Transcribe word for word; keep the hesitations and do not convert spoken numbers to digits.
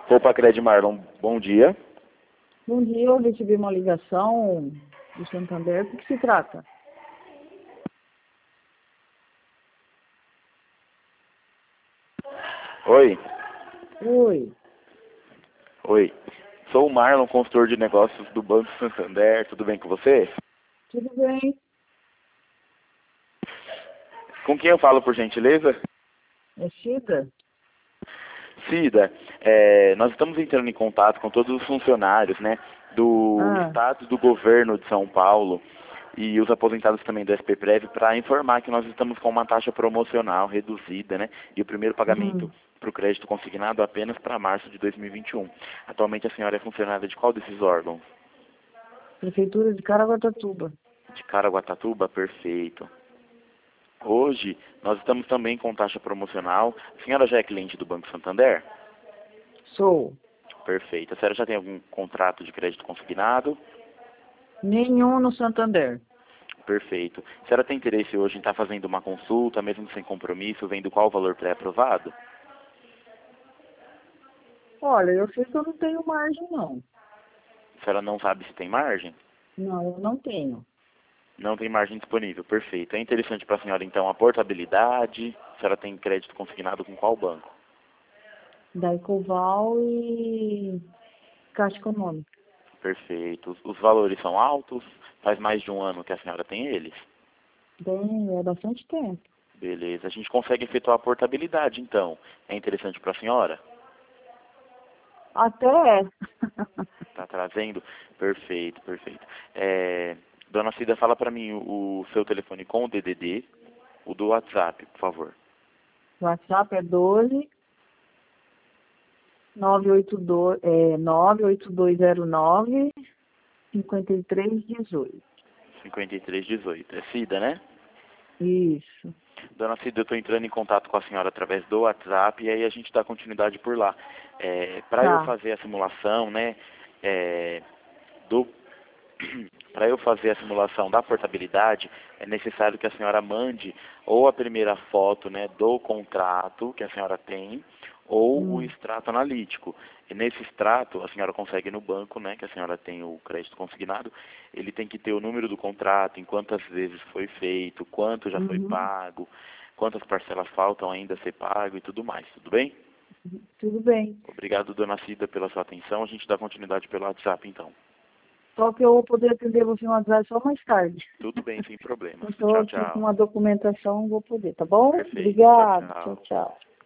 Opa, Cred Marlon, bom dia. Bom dia, eu recebi uma ligação do Santander. Do que se trata? Oi. Oi. Oi. Sou o Marlon, consultor de negócios do Banco Santander. Tudo bem com você? Tudo bem? Com quem eu falo, por gentileza? É Cida? Cida, é, nós estamos entrando em contato com todos os funcionários, né, do Ah. Estado do Governo de São Paulo e os aposentados também do S P Prev para informar que nós estamos com uma taxa promocional reduzida, né, e o primeiro pagamento Hum. para o crédito consignado apenas para março de dois mil e vinte e um. Atualmente a senhora é funcionária de qual desses órgãos? Prefeitura de Caraguatatuba. De Caraguatatuba? Perfeito. Hoje, nós estamos também com taxa promocional. A senhora já é cliente do Banco Santander? Sou. Perfeito. A senhora já tem algum contrato de crédito consignado? Nenhum no Santander. Perfeito. A senhora tem interesse hoje em estar fazendo uma consulta, mesmo sem compromisso, vendo qual o valor pré-aprovado? Olha, eu sei que eu não tenho margem, não. A senhora não sabe se tem margem? Não, eu não tenho. Não tem margem disponível. Perfeito. É interessante para a senhora, então, a portabilidade. A senhora tem crédito consignado com qual banco? Da Ecoval e Caixa Econômica. Perfeito. Os, os valores são altos? Faz mais de um ano que a senhora tem eles? Tem, é bastante tempo. Beleza. A gente consegue efetuar a portabilidade, então. É interessante para a senhora? Até é. Tá trazendo? Perfeito, perfeito. É, Dona Cida, fala para mim o, o seu telefone com o D D D, o do WhatsApp, por favor. O WhatsApp é doze nove oito dois, é, nove oito dois zero nove cinquenta e três dezoito. cinquenta e três dezoito. É Cida, né? Isso. Dona Cida, eu estou entrando em contato com a senhora através do WhatsApp e aí a gente dá continuidade por lá. É, para eu Tá. fazer a simulação, né, é, do para eu fazer a simulação da portabilidade, é necessário que a senhora mande ou a primeira foto, né, do contrato que a senhora tem, ou o Hum. extrato analítico. E nesse extrato, a senhora consegue no banco, né, que a senhora tem o crédito consignado, ele tem que ter o número do contrato, em quantas vezes foi feito, quanto já foi Uhum. pago, quantas parcelas faltam ainda a ser pago e tudo mais, tudo bem? Tudo bem. Obrigado, dona Cida, pela sua atenção. A gente dá continuidade pelo WhatsApp, então. Só que eu vou poder atender você no WhatsApp só mais tarde. Tudo bem, sem problemas. Eu estou Tchau, aqui com tchau. uma documentação, vou poder, tá bom? Perfeito. Tchau, Obrigado. Tchau, tchau. tchau.